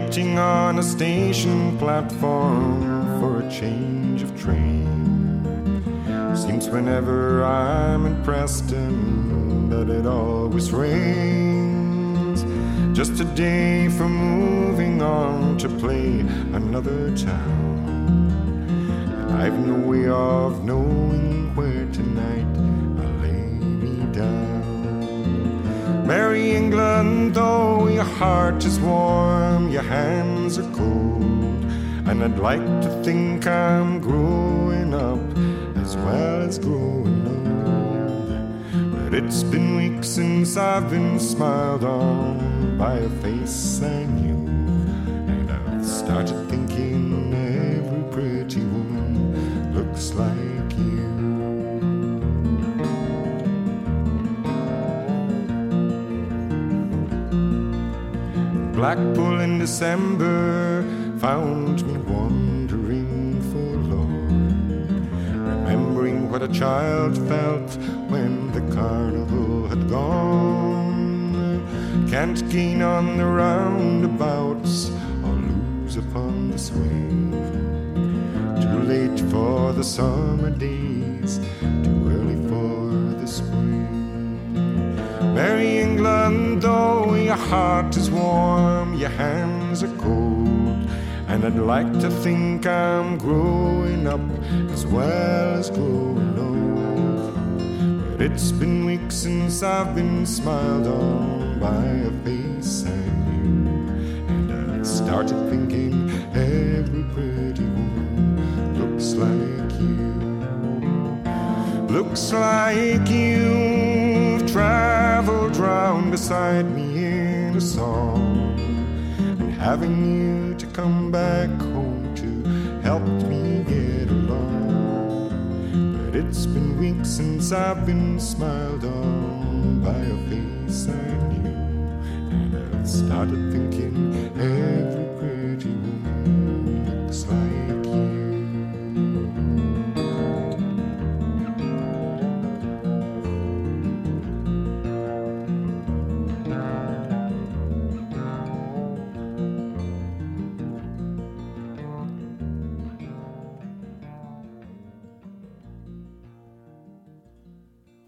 waiting on a station platform for a change of train. Seems whenever I'm in Preston that it always rains. Just a day from moving on to play another town. I've no way of knowing where tonight I'll lay me down. Merry England, though your heart is warm, your hands are cold, and I'd like to think I'm growing up as well as growing old. But it's been weeks since I've been smiled on by a face I knew, and I've started thinking every pretty woman looks like you. Blackpool in December found me wandering forlorn, remembering what a child felt when the carnival had gone. Can't gain on the roundabouts or lose upon the swing. Too late for the summer days, too early for the spring. Merry England, though your heart is warm, your hands are cold, and I'd like to think I'm growing up as well as growing old. But it's been weeks since I've been smiled on by a face I knew, and I started thinking every pretty woman looks like you. Looks like you've traveled round beside me in a song, and having you to come back home to helped me get along. But it's been weeks since I've been smiled on by a face I knew, and I've started thinking every